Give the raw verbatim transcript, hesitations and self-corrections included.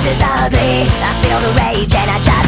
is ugly. I feel the rage and I just